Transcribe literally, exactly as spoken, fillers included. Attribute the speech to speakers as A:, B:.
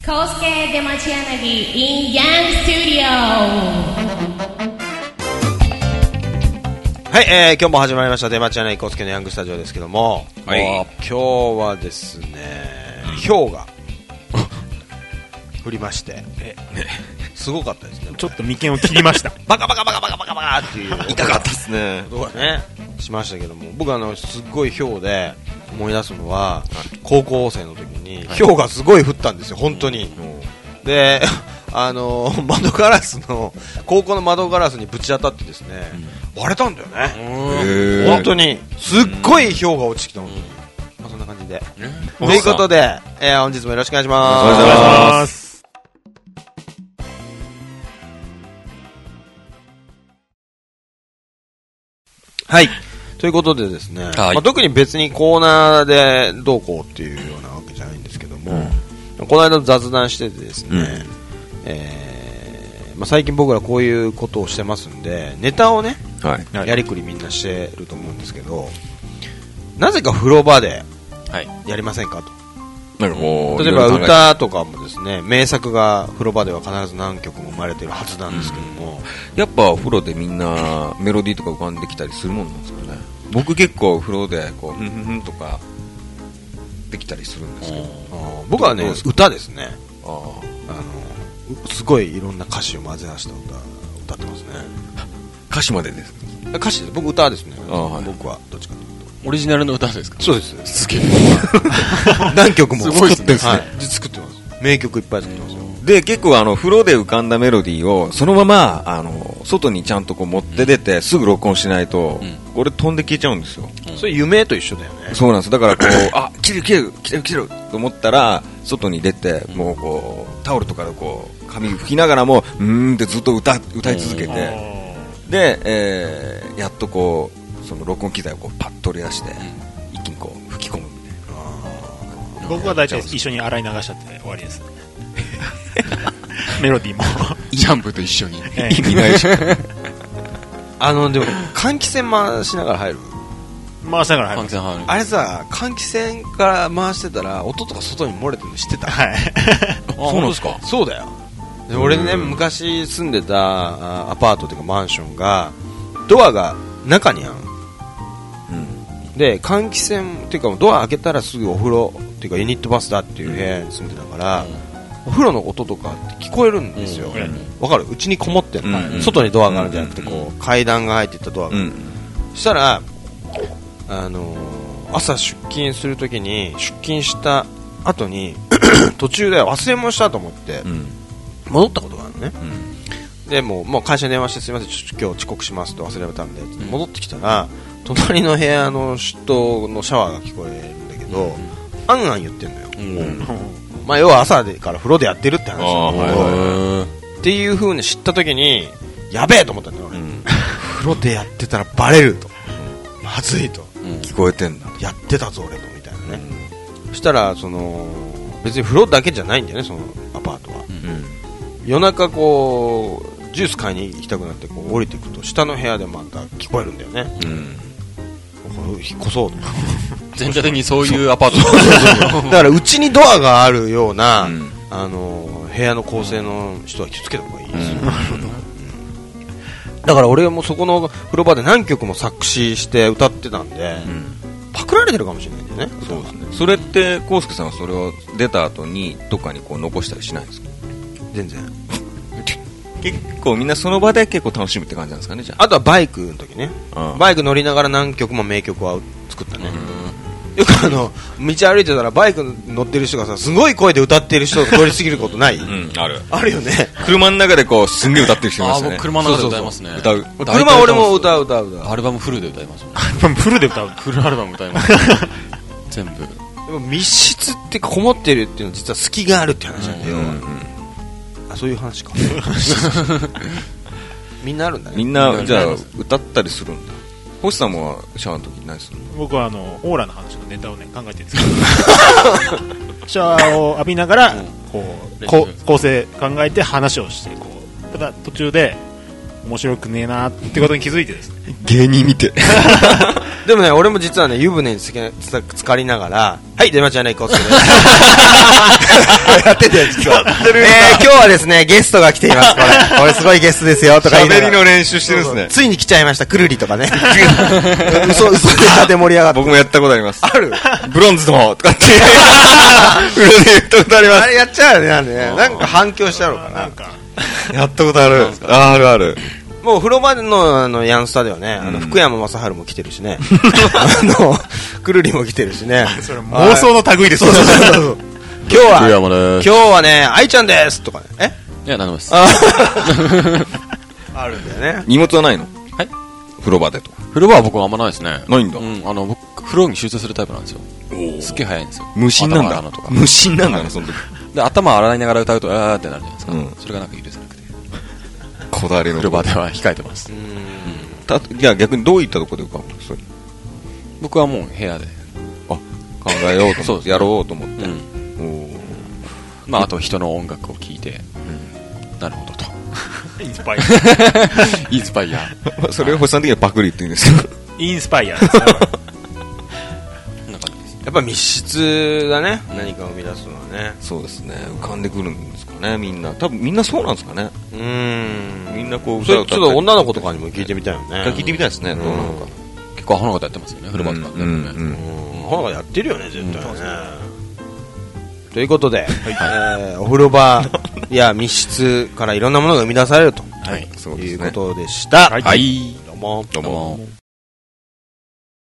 A: コウスケ出町柳 in Young Studio。
B: はい、えー、今日も始まりました出町柳コウスケのヤングスタジオですけども、はい、今日はですね、氷が降りましてえすごかったですね。
C: ちょっと眉間を切りました
B: バカバカバカバカバカバカっていう
D: 痛かったですね。
B: 音がねしましたけども、僕はあのすっごい氷で思い出すのは、はい、高校生の時に氷がすごい降ったんですよ本当に、うん、であの窓ガラスの高校の窓ガラスにぶち当たってですね、うん、割れたんだよね本当にすっごい氷が落ちてきた本当に、まあ、そんな感じで、うん、ということで、えー、本日もよろしくお願いします。
D: お願いします。
B: はい、ということでですね、はい、まあ、特に別にコーナーでどうこうっていうようなわけじゃないんですけども、うん、この間雑談しててですね、うん、えーまあ、最近僕らこういうことをしてますんでネタをね、はい、やりくりみんなしてると思うんですけど、なぜか風呂場でやりませんかと、はい、例えば歌とかもですね、名作が風呂場では必ず何曲も生まれてるはずなんですけども、
D: うん、やっぱ風呂でみんなメロディーとか浮かんできたりするもんなんですかね。僕結構風呂でこうふんふんふんとかできたりするんですけど、
B: あ僕はね歌ですね。ああのすごいいろんな歌詞を混ぜ合わせた歌歌ってますね。
D: 歌詞までですか。
B: 歌詞です。僕歌ですね。
D: あ、はい、
B: 僕はどっちかというと
E: オリジナルの歌ですか。
B: そうです。
E: すげえ
B: 何曲も作ってますね、はい、作ってます。名曲いっぱい作ってますよ。
D: で結構あの風呂で浮かんだメロディーをそのままあの外にちゃんとこう持って出て、うん、すぐ録音しないと、うん、これ飛んで消えちゃうんですよ、
B: うん、それ夢と一緒だよね。
D: そうなんです。だからこうあ切れる切れる切れる切れると思ったら外に出て、うん、もうこうタオルとかでこう髪拭きながらもうーんってずっと 歌, 歌い続けて、で、えー、やっとこうその録音機材をこうパッと取り出して、うん、一気にこう吹き込むみたいな。
C: 僕は大体一緒に洗い流しちゃって終わりですメロディーも
E: シャンプーと一緒に、
C: ええ、意味ないし
B: あのでも換気扇回しながら入る
C: 回しながら入る
B: あれさ、換気扇から回してたら音とか外に漏れてるの知ってた？
C: はい
D: そうなんですか。
B: そうだよ。で俺ね昔住んでたアパートというかマンションがドアが中にある、うん、で換気扇っていうかドア開けたらすぐお風呂っていうかユニットバスだっていう部屋に住んでたから、うん、お風呂の音とかって聞こえるんですよ。わ、うん、かる？うちにこもってんの、うん、外にドアがあるんじゃなくてこう階段が入っていったドアが、うん、そしたらあのー、朝出勤するときに出勤した後に途中で忘れ物したと思って、うん、戻ったことがあるのね、うん、でもう、もう会社に電話してすみませんちょっと今日遅刻しますと忘れたんで、うん、戻ってきたら隣の部屋の人のシャワーが聞こえるんだけど、うん、あんあん言ってんのよ、うんまあ、要は朝から風呂でやってるって話なんだけど、はい、っていう風に知った時にやべえと思ったんだよ俺、うん、風呂でやってたらバレると、うん、まずいと、うん、
D: 聞こえてんだ
B: やってたぞ俺とみたいなね、うん、そしたらその別に風呂だけじゃないんだよねそのアパートは、うん、夜中こうジュース買いに行きたくなってこう降りていくと下の部屋でまた聞こえるんだよね、うん、引っ越そうと
E: 全体的にそういうアパート
B: だからうちにドアがあるような、うん、あの部屋の構成の人は気をつけた方がいいですよ、うん、だから俺もそこの風呂場で何曲も作詞して歌ってたんで、うん、パクられてるかもしれないんだよね。
D: そうですね。それってコウスケさんはそれを出た後にどっかにこう残したりしないんですか？
B: 全然
D: 結構みんなその場で結構楽しむって感じなんですかね。じゃあ
B: あとはバイクの時ね、うん、バイク乗りながら何曲も名曲は作ったね。よくあの道歩いてたらバイク乗ってる人がさすごい声で歌ってる人が通り過ぎることない？
D: うん、ある
B: あるよね。
D: 車の中でこうすんげえ歌ってる人いましたね。
E: あ僕車の中で歌いますね。
D: そうそう
E: そう歌
D: う
B: 車俺も歌う歌う歌う
E: アルバムフルで歌います、ね、
C: アルバムフルで歌う
E: フルアルバム歌います全部。
B: でも密室ってこもってるっていうのは実は隙があるって話なんだよ、うんうんうん、あそういう話かみんなあるんだね。
D: みんなじゃあ歌ったりするんだ。星さんもシャワーの時何するの？
C: 僕はあのオーラの話のネタをね考えてるんですけどシャワーを浴びながらこうこ構成考えて話をしてこうただ途中で面白くねえなってことに気づいてですね。
D: 芸人見て。
B: でもね、俺も実はね、湯船につけつつかりながら、はい、出町柳コースです。やってて、実は。えー、今日はですね、ゲストが来ています、これ。これすごいゲストですよ、とか言いながら。
D: 喋りの練習してるんですね。
B: ついに来ちゃいました、くるりとかね。嘘、嘘で立て盛り上がって。
D: 僕もやったことあります。
B: ある
D: ブロンズのとかって。裏で言ったことあります。
B: あれやっちゃうよね、なんでね。なんか反響しちゃうのかな。
C: なんか
D: やったことある。あるある。
B: もう風呂場のあのヤンスタではね、あの福山雅治も来てるしね、あのくるりも来てるしね。
C: それ妄想の類ですよ。
B: そうそうそうそう。今日は
E: 福山です
B: 今日はね、愛ちゃんですとかね。え？
E: いや、何でもです。
B: ああるんだよね。
D: 荷物はないの？
E: はい。
D: 風呂場でと。
E: 風呂場は僕はあんまないですね。
D: ないんだ。
E: うん、あの、僕、風呂に集中するタイプなんですよ。すっげえ早いんですよ。
D: 無心なんだ
E: 頭洗うのとか。
D: 無心なんだね、その時。
E: で、頭洗いながら歌うと、あーってなるじゃないですか。
D: うん
E: それがなんか許せなくて。
D: こだわりの。
E: 風呂場では控えてます。
D: たじゃあ逆にどういったところで歌うの？それ
E: 僕はもう部屋で。
D: あ、考えようと
E: そうですね
D: 思って、やろうと思って。
E: うん。
D: おー
E: まあ、あと人の音楽を聴いて、なるほどと。
C: インスパイア。
E: インスパイア。
D: それを星さん的にはパクリって言うんですよ。
C: インスパイアですね。
E: こんな感じです。
B: やっぱ密室だね、何かを生み出すのはね。
D: そうですね。浮かんでくるんですかね、みんな。多分みんなそうなんですかね。
B: うーん。
D: みんなこう
B: それちょっ
D: 歌を歌ったり
B: と女の子とかにも聞いてみたいよね。
D: 聞いてみたいですね、どうなのか。
E: 結構アホなことやってますよね、風呂場とかってね。
D: うんうん
B: うん。ほらやってるよね、絶対ね。ということで、えーお風呂場や密室からいろんなものが生み出されると
E: はい。
D: そうですね
B: いうことでした。
E: はい。
B: どうも。
D: どうも。